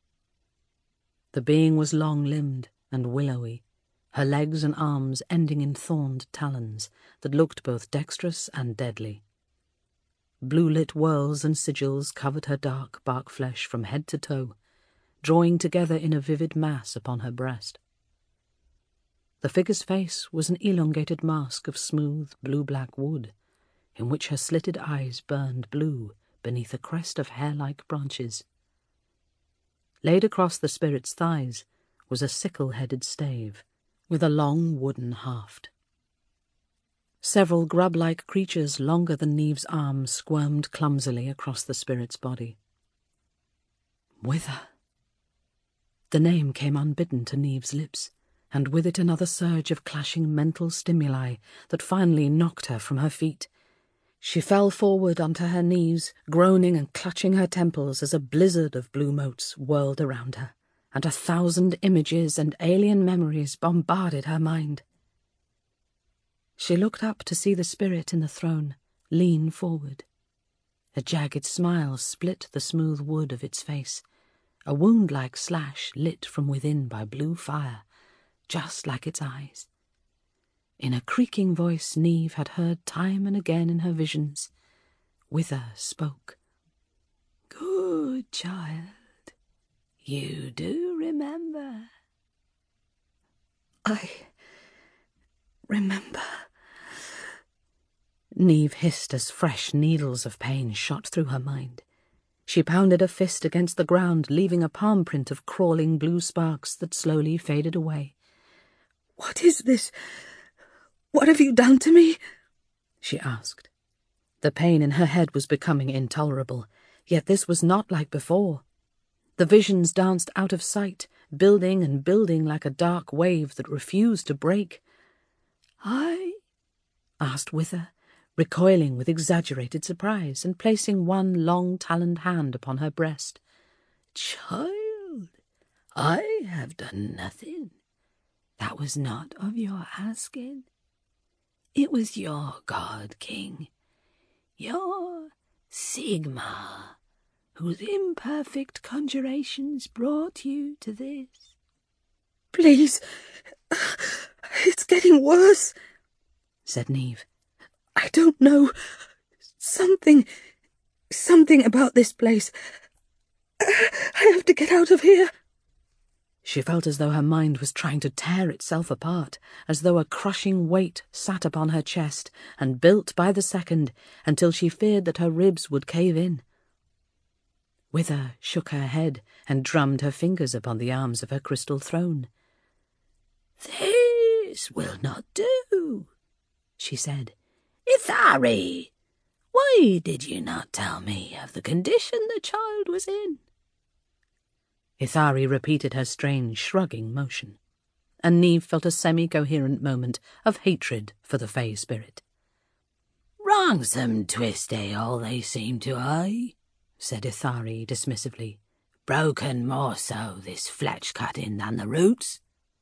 [SPEAKER 1] The being was long-limbed and willowy, her legs and arms ending in thorned talons that looked both dexterous and deadly. Blue-lit whorls and sigils covered her dark bark flesh from head to toe, drawing together in a vivid mass upon her breast. The figure's face was an elongated mask of smooth blue-black wood, in which her slitted eyes burned blue beneath a crest of hair-like branches. Laid across the spirit's thighs was a sickle-headed stave, with a long wooden haft. Several grub-like creatures longer than Niamh's arm squirmed clumsily across the spirit's body. Wither. The name came unbidden to Niamh's lips, and with it another surge of clashing mental stimuli that finally knocked her from her feet. She fell forward onto her knees, groaning and clutching her temples as a blizzard of blue motes whirled around her, and a thousand images and alien memories bombarded her mind. She looked up to see the spirit in the throne lean forward. A jagged smile split the smooth wood of its face, a wound-like slash lit from within by blue fire, just like its eyes. In a creaking voice Niamh had heard time and again in her visions, Wither spoke. "Good child, you do remember."
[SPEAKER 3] "I remember."
[SPEAKER 1] Niamh hissed as fresh needles of pain shot through her mind. She pounded a fist against the ground, leaving a palm print of crawling blue sparks that slowly faded away.
[SPEAKER 3] "What is this? What have you done to me?"
[SPEAKER 1] she asked. The pain in her head was becoming intolerable, yet this was not like before. The visions danced out of sight, building and building like a dark wave that refused to break. "I?" asked Wither, recoiling with exaggerated surprise and placing one long-taloned hand upon her breast. "Child, I have done nothing. That was not of your asking. It was your god king, your Sigmar, whose imperfect conjurations brought you to this."
[SPEAKER 3] "Please, it's getting worse,"
[SPEAKER 1] said Niamh.
[SPEAKER 3] "I don't know. Something, something about this place. I have to get out of here."
[SPEAKER 1] She felt as though her mind was trying to tear itself apart, as though a crushing weight sat upon her chest and built by the second until she feared that her ribs would cave in. Wither shook her head and drummed her fingers upon the arms of her crystal throne. "This will not do," she said. "Ithari, why did you not tell me of the condition the child was in?" Ithari repeated her strange, shrugging motion, and Niamh felt a semi-coherent moment of hatred for the Fey spirit. "Wrongsome twisty all they seem to eye," said Ithari dismissively. "Broken more so this fletch-cutting than the roots."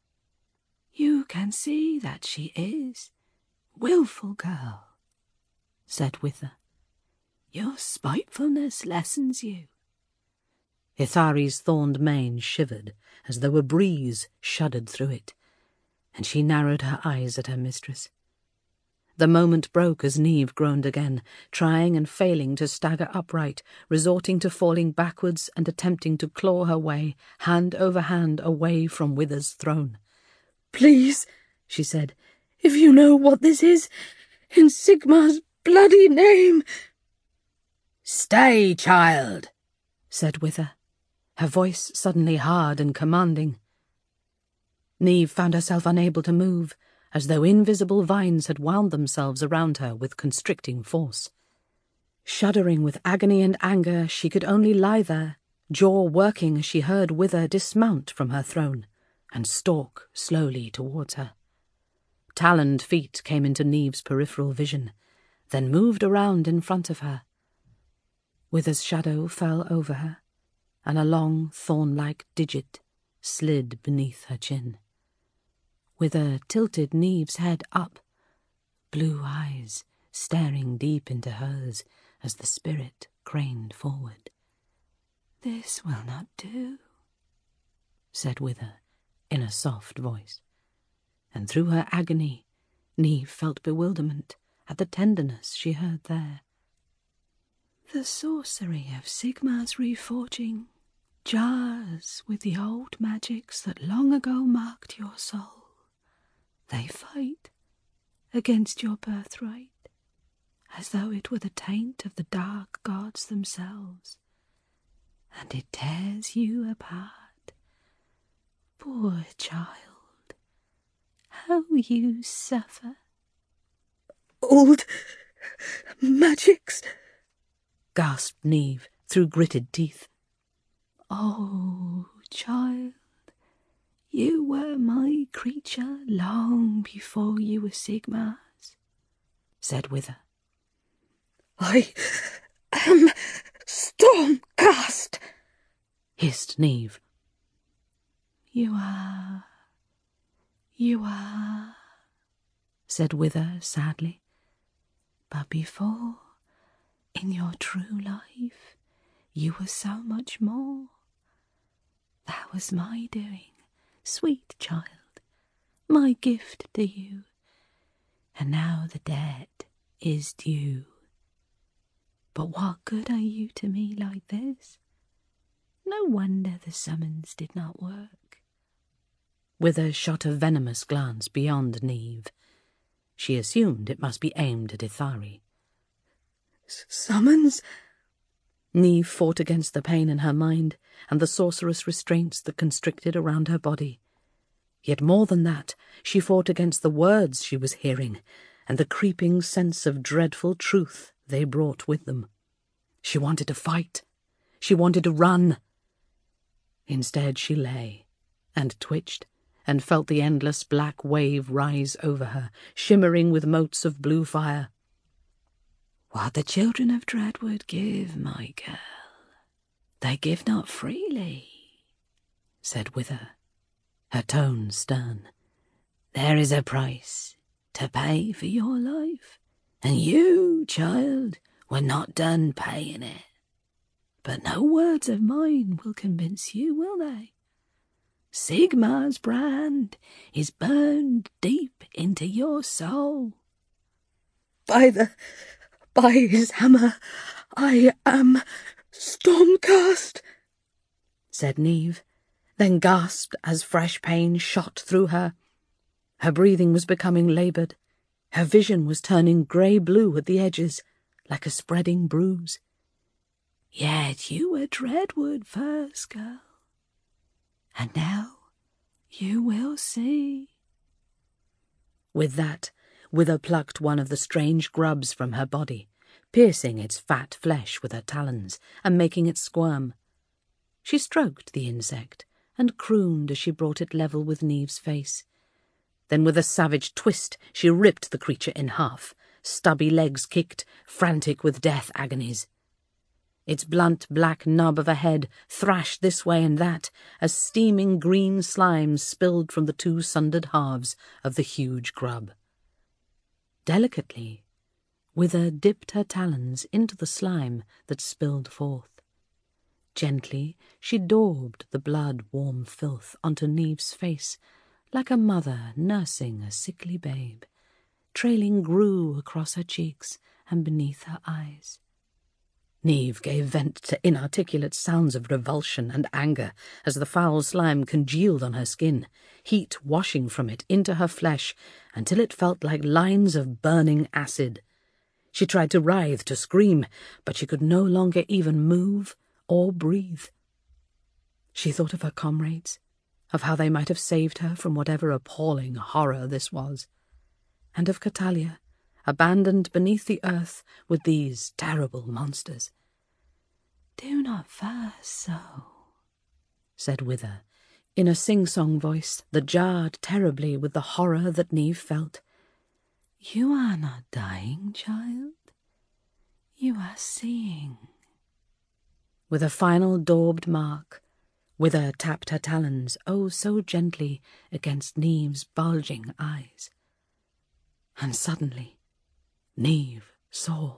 [SPEAKER 1] "You can see that she is. Wilful girl," said Wither. "Your spitefulness lessens you." Ithari's thorned mane shivered as though a breeze shuddered through it, and she narrowed her eyes at her mistress. The moment broke as Niamh groaned again, trying and failing to stagger upright, resorting to falling backwards and attempting to claw her way, hand over hand, away from Wither's throne.
[SPEAKER 3] "Please," she said, "if you know what this is, in Sigmar's bloody name."
[SPEAKER 1] "Stay, child," said Wither, her voice suddenly hard and commanding. Niamh found herself unable to move, as though invisible vines had wound themselves around her with constricting force. Shuddering with agony and anger, she could only lie there, jaw working as she heard Wither dismount from her throne and stalk slowly towards her. Taloned feet came into Niamh's peripheral vision, then moved around in front of her. Wither's shadow fell over her, and a long, thorn-like digit slid beneath her chin. Wither tilted Niamh's head up, blue eyes staring deep into hers as the spirit craned forward. "This will not do," said Wither in a soft voice, and through her agony Niamh felt bewilderment at the tenderness she heard there. "The sorcery of Sigmar's reforging jars with the old magics that long ago marked your soul. They fight against your birthright, as though it were the taint of the dark gods themselves, and it tears you apart. Poor child, how you suffer."
[SPEAKER 3] "Old magics,"
[SPEAKER 1] gasped Niamh through gritted teeth. "Oh, child, you were my creature long before you were Sigmar's," said Wither.
[SPEAKER 3] "I am Stormcast,"
[SPEAKER 1] hissed Niamh. "You are, you are," said Wither sadly. "But before, in your true life, you were so much more. That was my doing, sweet child, my gift to you. And now the debt is due. But what good are you to me like this? No wonder the summons did not work. Wither shot a venomous glance beyond Neve. She assumed it must be aimed at Ithari.
[SPEAKER 3] Summons?
[SPEAKER 1] Neve fought against the pain in her mind and the sorcerous restraints that constricted around her body. Yet more than that, she fought against the words she was hearing and the creeping sense of dreadful truth they brought with them. She wanted to fight. She wanted to run. Instead she lay and twitched and felt the endless black wave rise over her, shimmering with motes of blue fire. What the children of Dreadwood give, my girl, they give not freely, said Wither, her tone stern. There is a price to pay for your life, and you, child, were not done paying it. But no words of mine will convince you, will they? Sigmar's brand is burned deep into your soul.
[SPEAKER 3] By the... by his hammer, I am Stormcast,
[SPEAKER 1] said Neve, then gasped as fresh pain shot through her. Her breathing was becoming laboured. Her vision was turning grey-blue at the edges, like a spreading bruise. Yet you were Dreadwood first, girl. And now you will see. With that, Wither plucked one of the strange grubs from her body, piercing its fat flesh with her talons and making it squirm. She stroked the insect and crooned as she brought it level with Neve's face. Then with a savage twist she ripped the creature in half, stubby legs kicked, frantic with death agonies. Its blunt black knob of a head thrashed this way and that as steaming green slime spilled from the two sundered halves of the huge grub. Delicately, Wither dipped her talons into the slime that spilled forth. Gently she daubed the blood-warm filth onto Neve's face, like a mother nursing a sickly babe, trailing grue across her cheeks and beneath her eyes. Neve gave vent to inarticulate sounds of revulsion and anger as the foul slime congealed on her skin, heat washing from it into her flesh until it felt like lines of burning acid. She tried to writhe, to scream, but she could no longer even move or breathe. She thought of her comrades, of how they might have saved her from whatever appalling horror this was, and of Catalia, abandoned beneath the earth with these terrible monsters. "Do not fuss so," said Wither, in a sing-song voice that jarred terribly with the horror that Neve felt. "You are not dying, child. You are seeing." With a final daubed mark, Wither tapped her talons oh so gently against Neve's bulging eyes. And suddenly, Neve saw.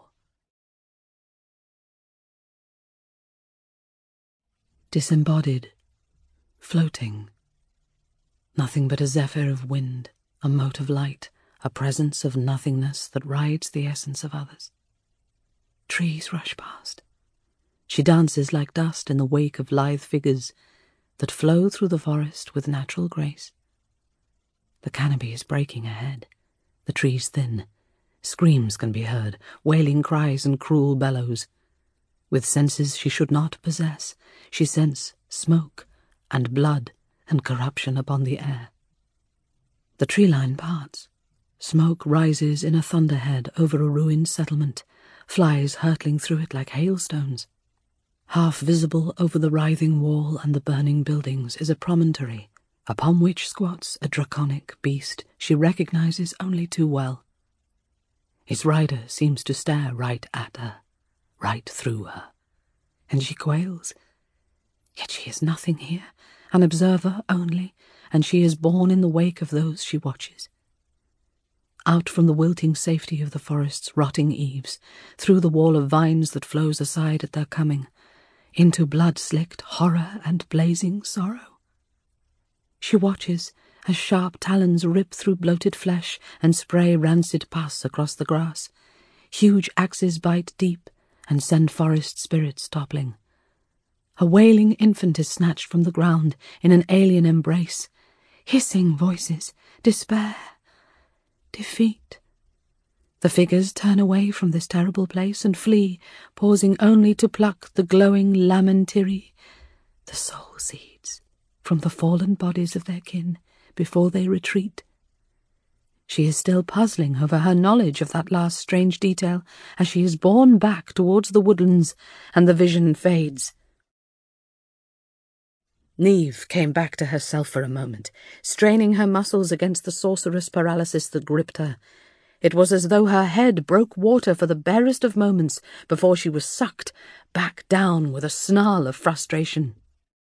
[SPEAKER 1] Disembodied, floating, nothing but a zephyr of wind, a mote of light, a presence of nothingness that rides the essence of others. Trees rush past. She dances like dust in the wake of lithe figures that flow through the forest with natural grace. The canopy is breaking ahead, the trees thin. Screams can be heard, wailing cries and cruel bellows. With senses she should not possess, she scents smoke and blood and corruption upon the air. The tree line parts. Smoke rises in a thunderhead over a ruined settlement, flies hurtling through it like hailstones. Half visible over the writhing wall and the burning buildings is a promontory, upon which squats a draconic beast she recognizes only too well. Its rider seems to stare right at her, right through her, and she quails. Yet she is nothing here, an observer only, and she is born in the wake of those she watches. Out from the wilting safety of the forest's rotting eaves, through the wall of vines that flows aside at their coming, into blood-slicked horror and blazing sorrow. She watches as sharp talons rip through bloated flesh and spray rancid pus across the grass. Huge axes bite deep and send forest spirits toppling. A wailing infant is snatched from the ground in an alien embrace. Hissing voices, despair, defeat. The figures turn away from this terrible place and flee, pausing only to pluck the glowing lamentiri, the soul seeds, from the fallen bodies of their kin before they retreat. She is still puzzling over her knowledge of that last strange detail as she is borne back towards the woodlands and the vision fades. Niamh came back to herself for a moment, straining her muscles against the sorcerous paralysis that gripped her. It was as though her head broke water for the barest of moments before she was sucked back down with a snarl of frustration.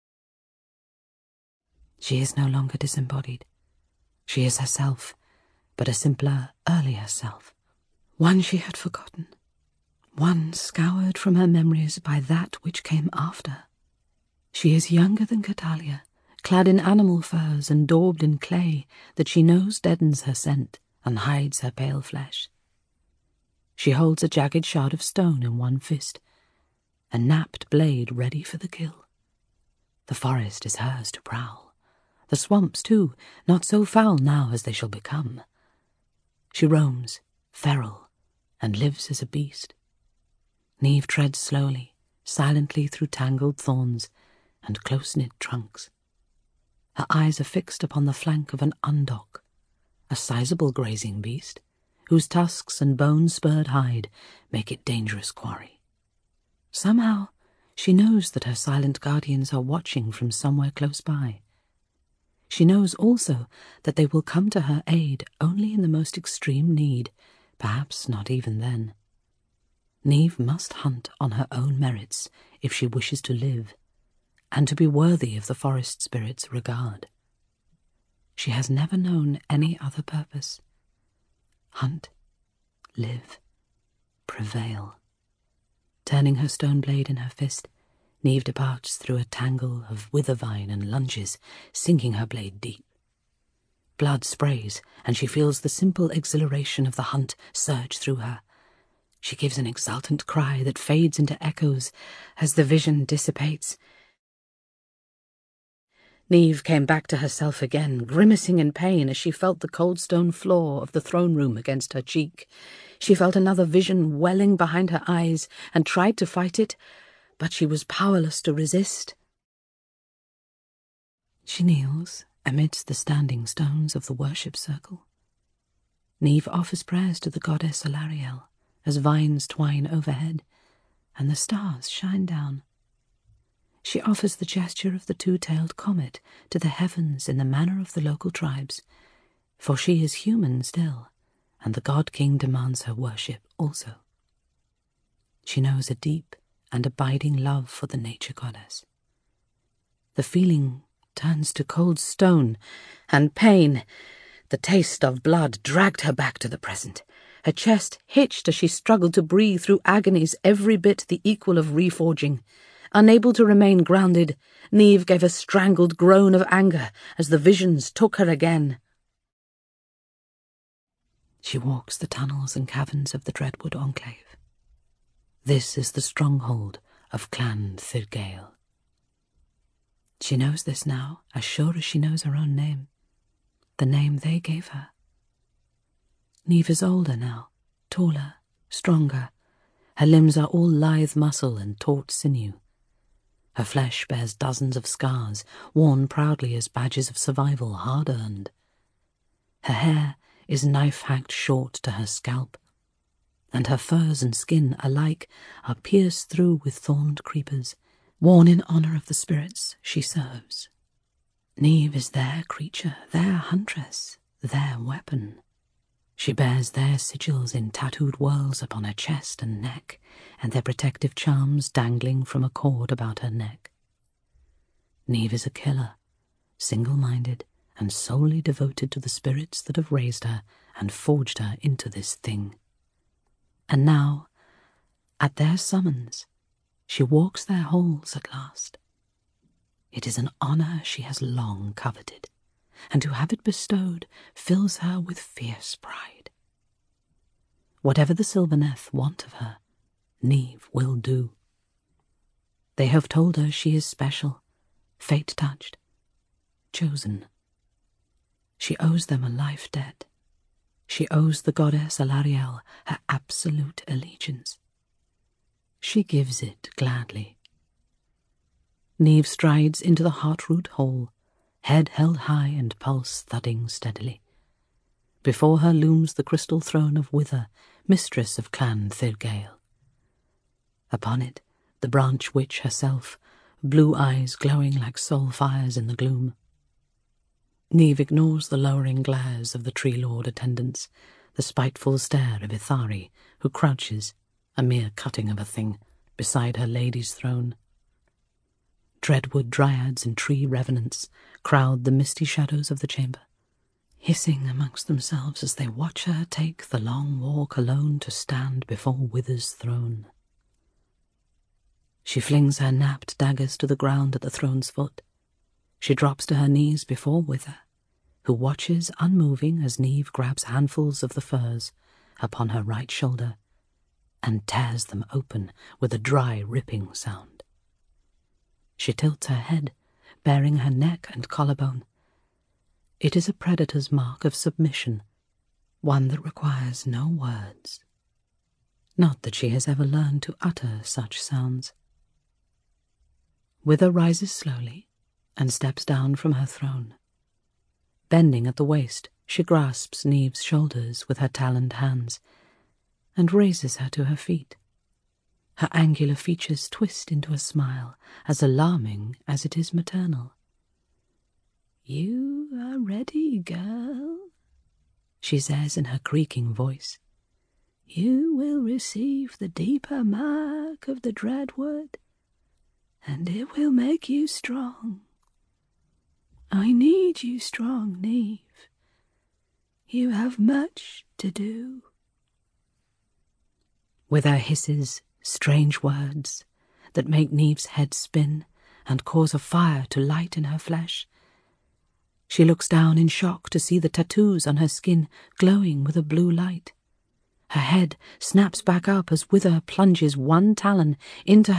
[SPEAKER 1] She is no longer disembodied. She is herself, but a simpler, earlier self. One she had forgotten. One scoured from her memories by that which came after. She is younger than Catalia, clad in animal furs and daubed in clay that she knows deadens her scent and hides her pale flesh. She holds a jagged shard of stone in one fist, a napped blade ready for the kill. The forest is hers to prowl. The swamps, too, not so foul now as they shall become. She roams, feral, and lives as a beast. Niamh treads slowly, silently through tangled thorns and close-knit trunks. Her eyes are fixed upon the flank of an undok, a sizable grazing beast, whose tusks and bone-spurred hide make it dangerous quarry. Somehow she knows that her silent guardians are watching from somewhere close by. She knows also that they will come to her aid only in the most extreme need, perhaps not even then. Niamh must hunt on her own merits if she wishes to live, and to be worthy of the forest spirit's regard. She has never known any other purpose. Hunt, live, prevail. Turning her stone blade in her fist, Niamh departs through a tangle of withervine and lunges, sinking her blade deep. Blood sprays, and she feels the simple exhilaration of the hunt surge through her. She gives an exultant cry that fades into echoes as the vision dissipates. Niamh came back to herself again, grimacing in pain as she felt the cold stone floor of the throne room against her cheek. She felt another vision welling behind her eyes and tried to fight it, but she was powerless to resist. She kneels amidst the standing stones of the worship circle. Niamh offers prayers to the goddess Alarielle as vines twine overhead and the stars shine down. She offers the gesture of the two-tailed comet to the heavens in the manner of the local tribes, for she is human still, and the god-king demands her worship also. She knows a deep and abiding love for the nature goddess. The feeling turns to cold stone and pain. The taste of blood dragged her back to the present. Her chest hitched as she struggled to breathe through agonies every bit the equal of reforging. Unable to remain grounded, Niamh gave a strangled groan of anger as the visions took her again. She walks the tunnels and caverns of the Dreadwood Enclave. This is the stronghold of Clan Thirgael. She knows this now, as sure as she knows her own name, the name they gave her. Niamh is older now, taller, stronger. Her limbs are all lithe muscle and taut sinew. Her flesh bears dozens of scars, worn proudly as badges of survival hard-earned. Her hair is knife-hacked short to her scalp, and her furs and skin alike are pierced through with thorned creepers, worn in honour of the spirits she serves. Niamh is their creature, their huntress, their weapon. She bears their sigils in tattooed whorls upon her chest and neck, and their protective charms dangling from a cord about her neck. Niamh is a killer, single-minded and solely devoted to the spirits that have raised her and forged her into this thing. And now, at their summons, She walks their halls at last. It is an honour she has long coveted, and to have it bestowed fills her with fierce pride. Whatever the Sylvaneth want of her, Niamh will do. They have told her she is special, fate-touched, chosen. She owes them a life debt. She owes the goddess Alarielle her absolute allegiance. She gives it gladly. Niamh strides into the Heartroot Hall, head held high and pulse thudding steadily. Before her looms the crystal throne of Wither, mistress of Clan Thirgale. Upon it, the branch witch herself, blue eyes glowing like soul fires in the gloom. Niamh ignores the lowering glares of the Tree Lord attendants, the spiteful stare of Ithari, who crouches, a mere cutting of a thing, beside her lady's throne. Dreadwood dryads and tree revenants crowd the misty shadows of the chamber, hissing amongst themselves as they watch her take the long walk alone to stand before Wither's throne. She flings her napped daggers to the ground at the throne's foot. She drops to her knees before Wither, who watches unmoving as Niamh grabs handfuls of the furs upon her right shoulder and tears them open with a dry ripping sound. She tilts her head, baring her neck and collarbone. It is a predator's mark of submission, one that requires no words. Not that she has ever learned to utter such sounds. Wither rises slowly and steps down from her throne. Bending at the waist, she grasps Niamh's shoulders with her taloned hands and raises her to her feet. Her angular features twist into a smile as alarming as it is maternal. "You are ready, girl," she says in her creaking voice. "You will receive the deeper mark of the Dreadwood, and it will make you strong. I need you strong, Niamh. You have much to do." With her hisses, strange words that make Niamh's head spin and cause a fire to light in her flesh, she looks down in shock to see the tattoos on her skin glowing with a blue light. Her head snaps back up as Wither plunges one talon into her